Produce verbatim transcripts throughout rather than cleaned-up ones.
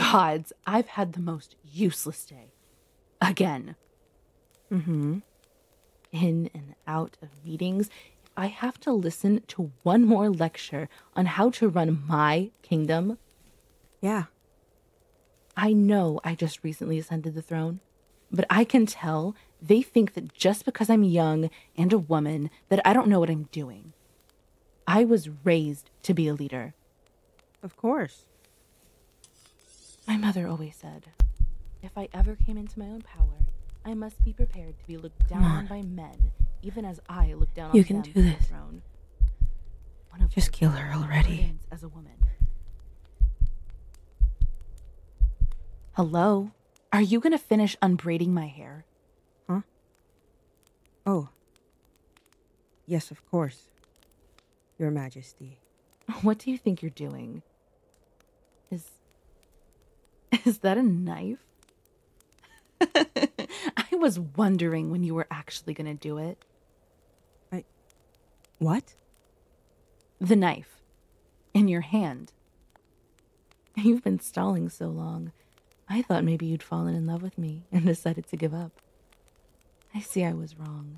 gods, I've had the most useless day. Again. Mm-hmm. In and out of meetings. If I have to listen to one more lecture on how to run my kingdom. Yeah. I know I just recently ascended the throne, but I can tell they think that just because I'm young and a woman that I don't know what I'm doing. I was raised to be a leader. Of course. My mother always said, if I ever came into my own power, I must be prepared to be looked down on by men, even as I look down on You them can do from the this. throne. One of Just those kill her already. burdens as a woman. Hello? Are you gonna finish unbraiding my hair? Huh? Oh. Yes, of course. Your Majesty. What do you think you're doing? Is... Is that a knife? I was wondering when you were actually gonna do it. I... What? The knife. In your hand. You've been stalling so long. I thought maybe you'd fallen in love with me and decided to give up. I see I was wrong.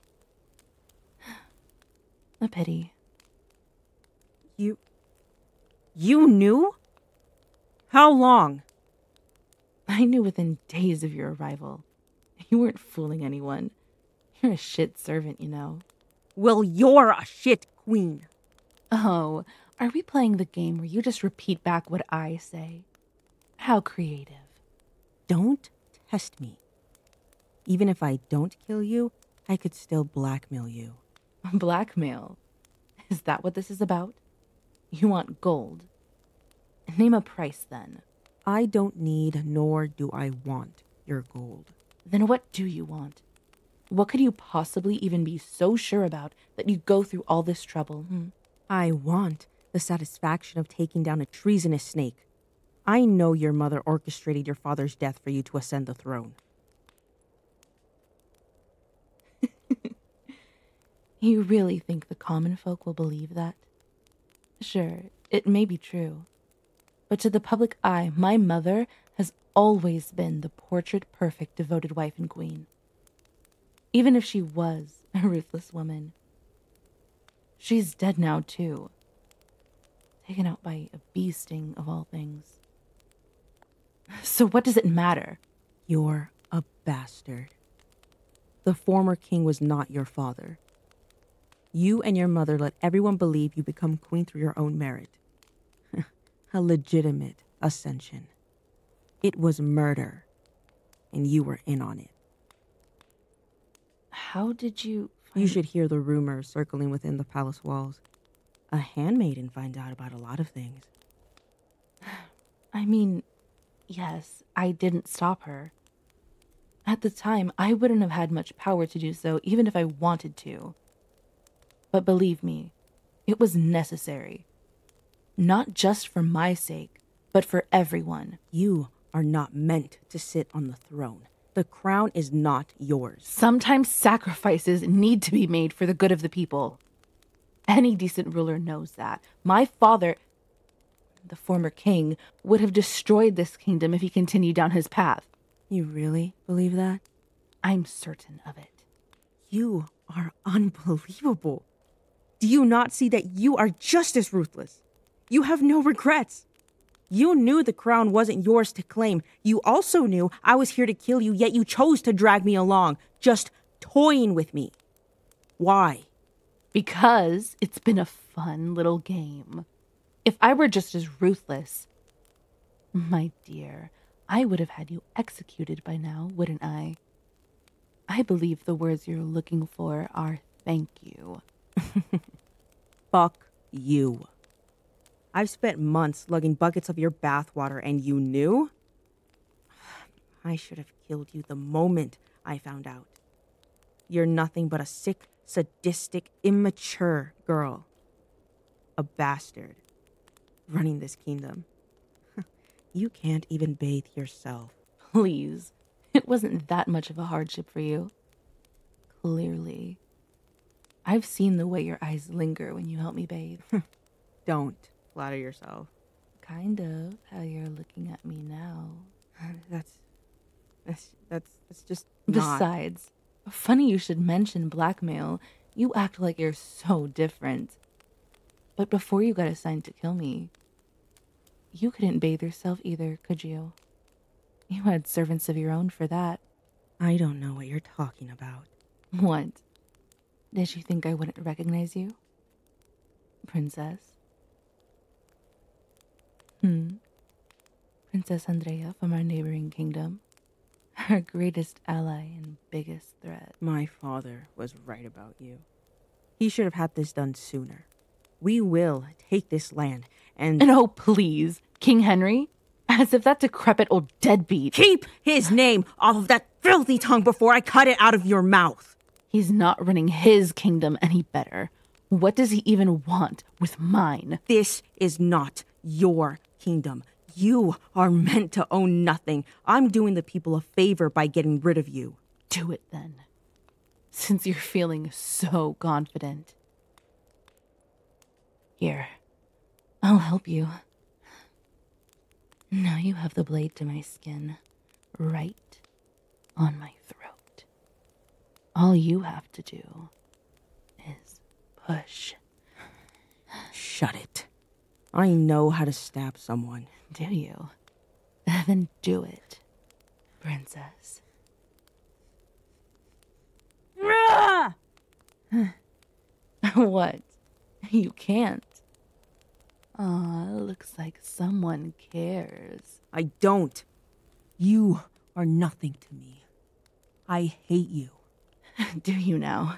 A pity. You... You knew? How long? I knew within days of your arrival. You weren't fooling anyone. You're a shit servant, you know. Well, you're a shit queen. Oh, are we playing the game where you just repeat back what I say? How creative. Don't test me. Even if I don't kill you, I could still blackmail you. Blackmail? Is that what this is about? You want gold? Name a price, then. I don't need, nor do I want, your gold. Then what do you want? What could you possibly even be so sure about that you go through all this trouble? Hmm? I want the satisfaction of taking down a treasonous snake. I know your mother orchestrated your father's death for you to ascend the throne. You really think the common folk will believe that? Sure, it may be true. But to the public eye, my mother has always been the portrait-perfect devoted wife and queen. Even if she was a ruthless woman. She's dead now, too. Taken out by a bee sting, of all things. So what does it matter? You're a bastard. The former king was not your father. You and your mother let everyone believe you become queen through your own merit. A legitimate ascension. It was murder, and you were in on it. How did you... Find... You should hear the rumors circling within the palace walls. A handmaiden finds out about a lot of things. I mean, yes, I didn't stop her. At the time, I wouldn't have had much power to do so, even if I wanted to. But believe me, it was necessary. Not just for my sake, but for everyone. You are not meant to sit on the throne. The crown is not yours. Sometimes sacrifices need to be made for the good of the people. Any decent ruler knows that. My father, the former king, would have destroyed this kingdom if he continued down his path. You really believe that? I'm certain of it. You are unbelievable. Do you not see that you are just as ruthless? You have no regrets. You knew the crown wasn't yours to claim. You also knew I was here to kill you, yet you chose to drag me along, just toying with me. Why? Because it's been a fun little game. If I were just as ruthless, my dear, I would have had you executed by now, wouldn't I? I believe the words you're looking for are thank you. Fuck you. I've spent months lugging buckets of your bathwater, and you knew? I should have killed you the moment I found out. You're nothing but a sick, sadistic, immature girl. A bastard. Running this kingdom. You can't even bathe yourself. Please, it wasn't that much of a hardship for you. Clearly. I've seen the way your eyes linger when you help me bathe. Don't flatter yourself. kind of how you're looking at me now. That's, that's, that's, that's just not. Besides, funny you should mention blackmail. You act like you're so different. But before you got assigned to kill me, you couldn't bathe yourself either, could you? You had servants of your own for that. I don't know what you're talking about. What? Did you think I wouldn't recognize you? Princess? Hmm. Princess Andrea from our neighboring kingdom. Our greatest ally and biggest threat. My father was right about you. He should have had this done sooner. We will take this land and... And oh, please, King Henry? As if that decrepit old deadbeat... Keep his name off of that filthy tongue before I cut it out of your mouth. He's not running his kingdom any better. What does he even want with mine? This is not your kingdom. You are meant to own nothing. I'm doing the people a favor by getting rid of you. Do it then, since you're feeling so confident. Here, I'll help you. Now you have the blade to my skin, right on my throat. All you have to do is push. Shut it. I know how to stab someone. Do you? Then do it, princess. What? You can't. Aw, looks like someone cares. I don't. You are nothing to me. I hate you. Do you now?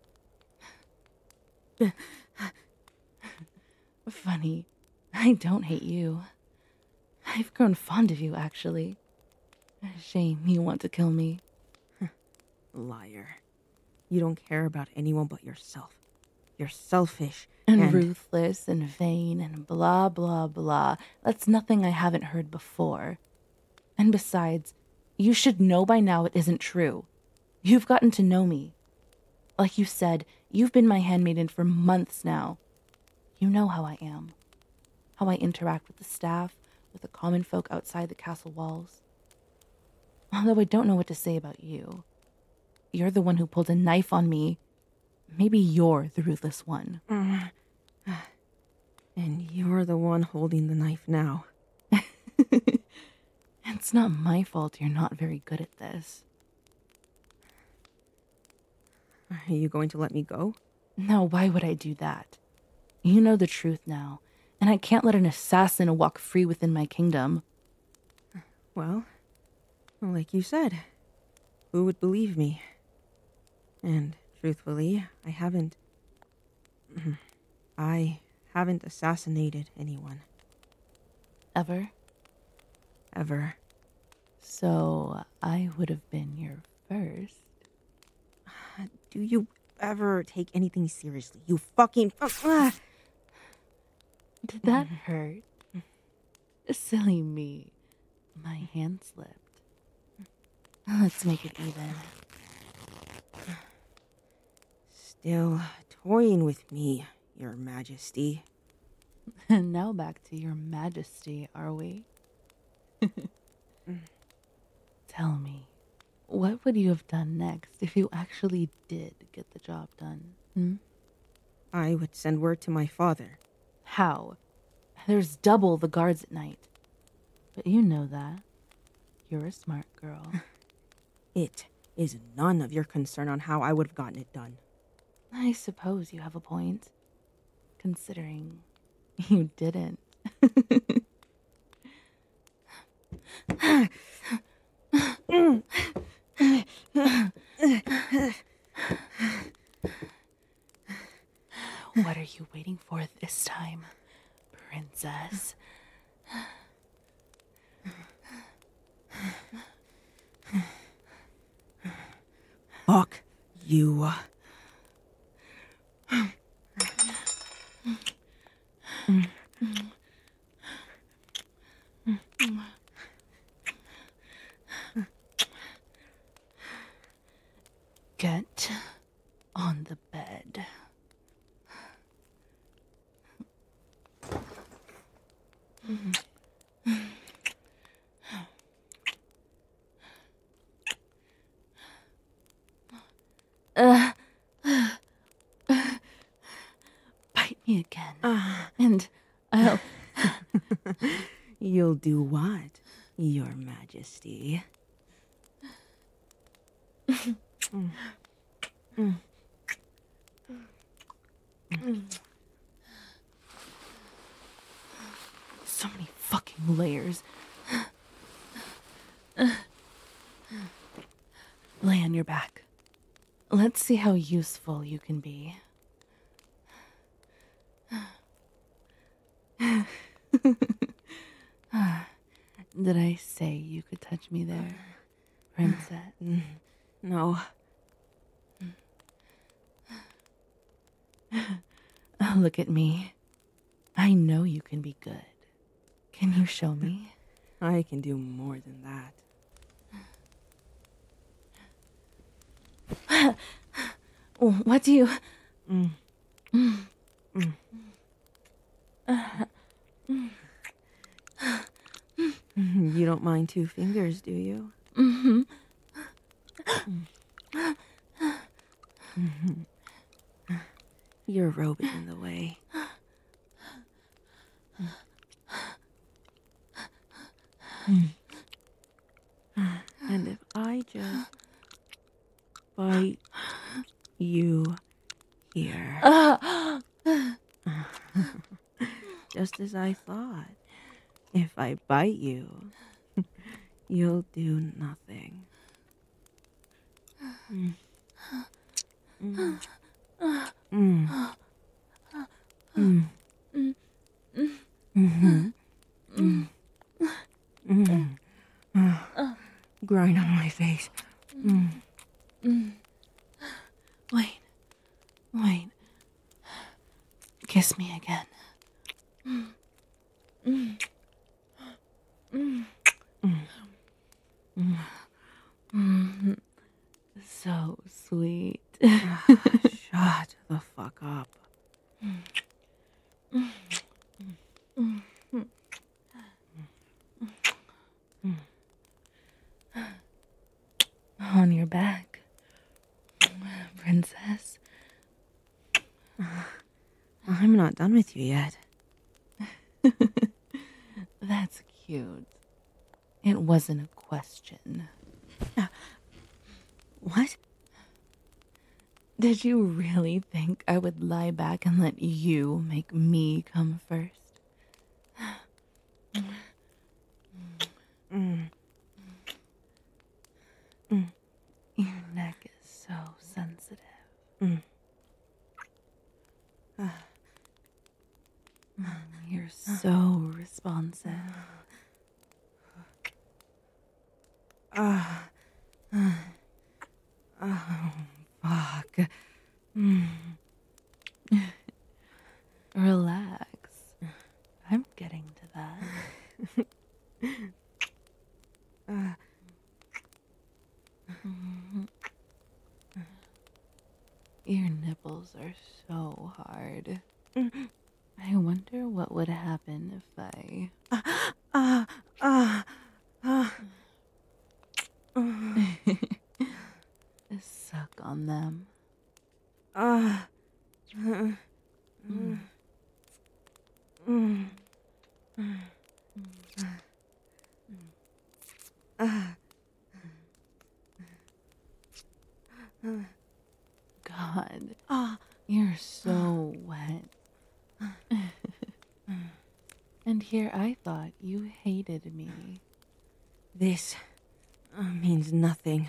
Funny, I don't hate you. I've grown fond of you, actually. Shame you want to kill me. Liar. You don't care about anyone but yourself. You're selfish. And, and ruthless and vain and blah, blah, blah. That's nothing I haven't heard before. And besides, you should know by now it isn't true. You've gotten to know me. Like you said, you've been my handmaiden for months now. You know how I am. How I interact with the staff, with the common folk outside the castle walls. Although I don't know what to say about you. You're the one who pulled a knife on me. Maybe you're the ruthless one. And you're the one holding the knife now. It's not my fault you're not very good at this. Are you going to let me go? No, why would I do that? You know the truth now, and I can't let an assassin walk free within my kingdom. Well, like you said, who would believe me? And truthfully, I haven't... I haven't assassinated anyone. Ever? Ever. So I would have been your first. Do you ever take anything seriously? You fucking... Did that hurt? Silly me. My hand slipped. Let's make it even. Still toying with me, Your Majesty. And now back to Your Majesty, are we? Tell me, what would you have done next if you actually did get the job done? Hmm? I would send word to my father. How? There's double the guards at night. But you know that. You're a smart girl. It is none of your concern on how I would have gotten it done. I suppose you have a point. Considering you didn't. What are you waiting for this time, princess? Fuck you. Get on the bed. Mm-hmm. me again. And I'll... You'll do what, Your Majesty? mm. Mm. Mm. So many fucking layers. Lay on your back. Let's see how useful you can be. Did I say you could touch me there, princess? No. Oh, look at me. I know you can be good. Can you show me? I can do more than that. What do you... Mm. Mm. Mm. You don't mind two fingers, do you? Mm-hmm. Mm-hmm. Your robe is in the way. And if I just bite you here. Just as I thought. If I bite you, you'll do nothing. Mm. Mm. Mm. Mm. Mm-hmm. Mm. Mm. Uh. Grind on my face. Mm. Mm. Wait. Wait. Kiss me again. Mm. Mm. Mm. Mm. Mm. So sweet. Shut the fuck up. On your back, princess. I'm not done with you yet. That's cute. It wasn't a question. Uh, what? Did you really think I would lie back and let you make me come first? Mm. Mm. Your neck is so sensitive. Mm. Uh. You're so responsive. Uh. Uh. Oh, fuck. Mm. Relax. I'm getting to that. uh. Mm-hmm. Your nipples are so hard. Mm-hmm. I wonder what would happen if I... Uh, uh, uh, uh. Suck on them. Uh, uh, mm. Mm. Uh. God, uh, you're so wet. And here I thought you hated me. This uh, means nothing.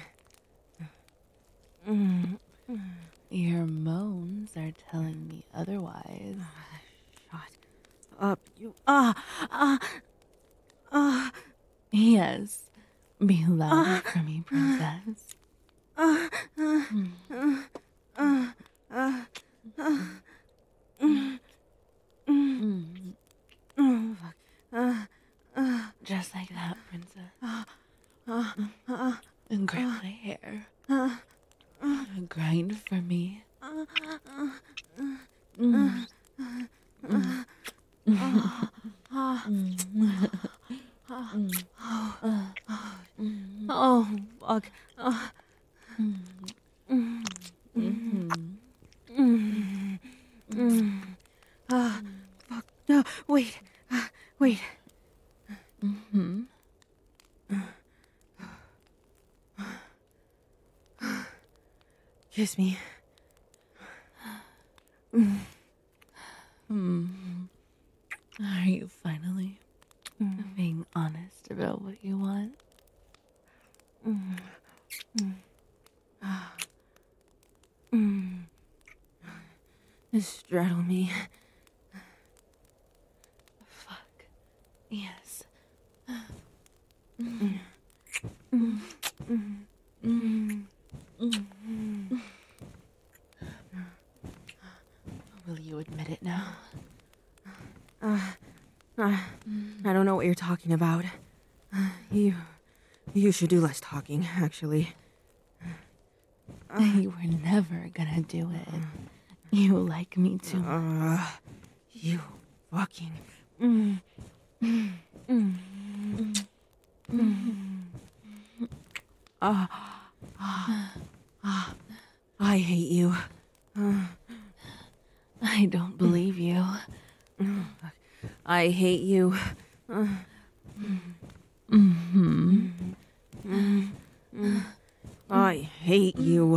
Mm. Your moans are telling me otherwise. Shut up, you. Ah, ah, ah. Yes, be louder for me, princess. Ah, ah, ah, ah, ah, ah. Mm. Mm. Oh, fuck. Uh, uh, Just like that, princess. uh, uh, uh, And grab uh, my hair. uh, uh, Grind for me. uh, uh, Mm. uh, uh, oh, fuck. Uh, mm, mm, mm, mm, uh, Uh, fuck. No, wait. Uh, wait. Mm-hmm. Kiss me. Hmm. Are you finally being honest about what you want? Straddle me. Fuck. Yes. Will you admit it now? Uh, uh, I don't know what you're talking about. You, you should do less talking, actually. You were never gonna do it. You like me too much. Uh, you fucking. Mm, mm, mm, mm. Uh, uh, uh, I hate you. Uh, I don't believe you. I hate you. Uh, Mm-hmm. mm, mm. I hate you.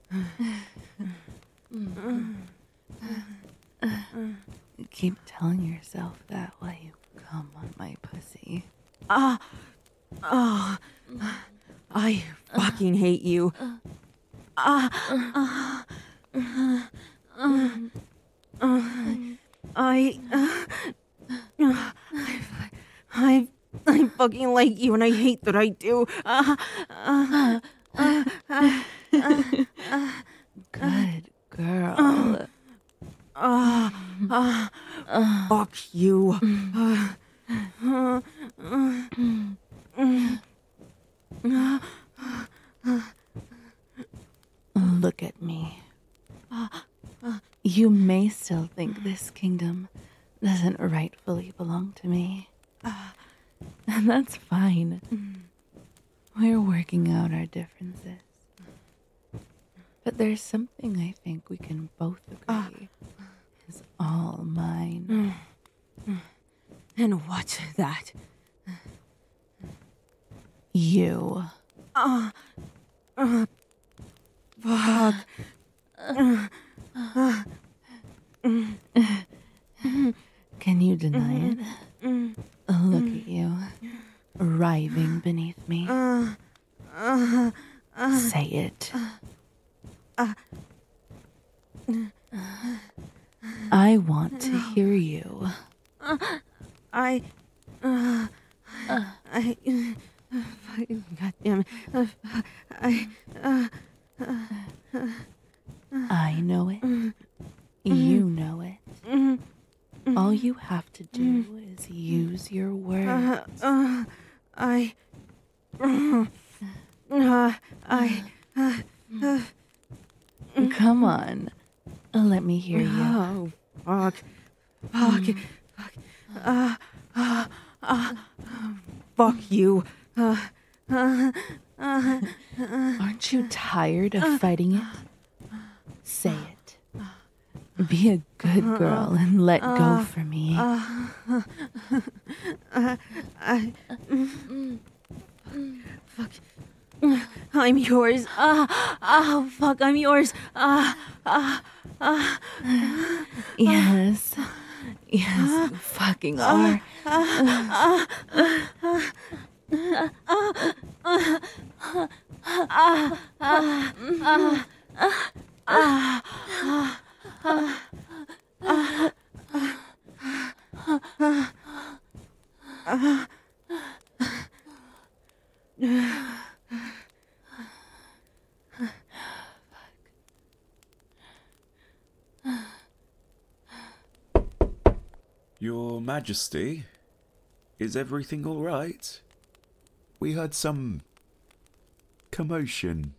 Keep telling yourself that while you come on my pussy. Ah, uh, oh, I fucking hate you. Ah, uh, uh, uh, uh, I, uh, I, I, I fucking like you, and I hate that I do. Uh, uh, uh, uh, uh, Good girl. uh, uh, uh, fuck you. Uh, uh, uh, uh, Look at me. You may still think this kingdom doesn't rightfully belong to me. And that's fine. We're working out our differences. But there's something I think we can both agree is all mine. And what's that? You. Uh, uh, fuck. Uh, uh, Can you deny it? Look at you, writhing beneath me. uh, uh, uh, Say it. I want to hear you. I, uh, I, uh, fucking goddamn it. Uh, I, uh, I know it. You know it. All you have to do is use your words. uh, uh, I, uh, uh, I, uh, uh, Come on. Let me hear you. oh, fuck, fuck, fuck, uh, uh, uh, fuck you, uh, uh, uh, Aren't you tired of fighting it? Say it. Be a good girl and let go for me. uh, uh, I, fuck, I'm yours, ah, uh, oh, fuck, I'm yours, ah, uh, ah, uh, Yes. Yes, you fucking are. Your Majesty, is everything all right? We heard some commotion.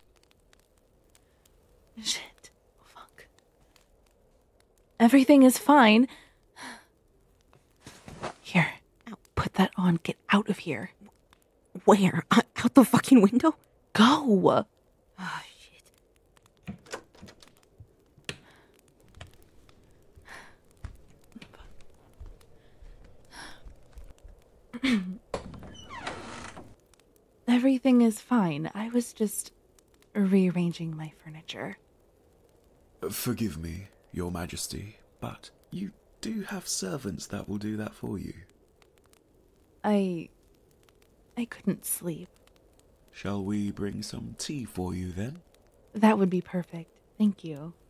Shit. Fuck. Everything is fine. Here. Put that on. Get out of here. where? Uh, out the fucking window? Go. Oh, shit. Everything is fine. I was just rearranging my furniture. Forgive me, Your Majesty, but you do have servants that will do that for you. I... I couldn't sleep. Shall we bring some tea for you then? That would be perfect. Thank you.